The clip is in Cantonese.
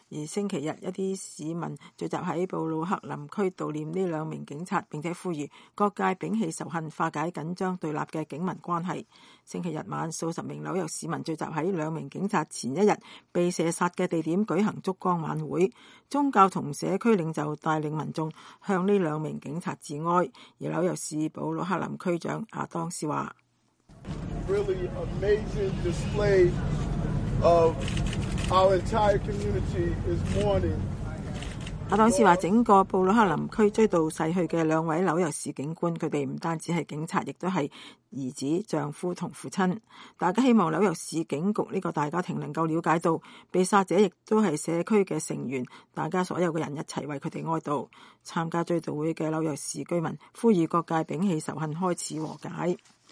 而星期日，一啲市民聚集喺布魯克林區悼念呢兩名警察，並且呼籲各界摒棄仇恨，化解緊張對立嘅警民關係。星期日晚，數十名紐約市民聚集喺兩名警察前一日被射殺嘅地點舉行燭光晚會，宗教同社區領袖帶領民眾向呢兩名警察致哀。而紐約市布魯克林區長亞當斯話 ：Really amazing display of our entire community is mourning。 亞當斯話：整個布魯克林區追悼逝去嘅兩位紐約市警官，佢哋唔單止係警察，亦都係兒子、丈夫同父親。大家希望紐約市警局呢個大家庭能夠了解到，被殺者亦都係社區嘅成員，大家所有嘅人一齊為佢哋哀悼。參加追悼會嘅紐約市居民呼籲各界摒棄仇恨，開始和解。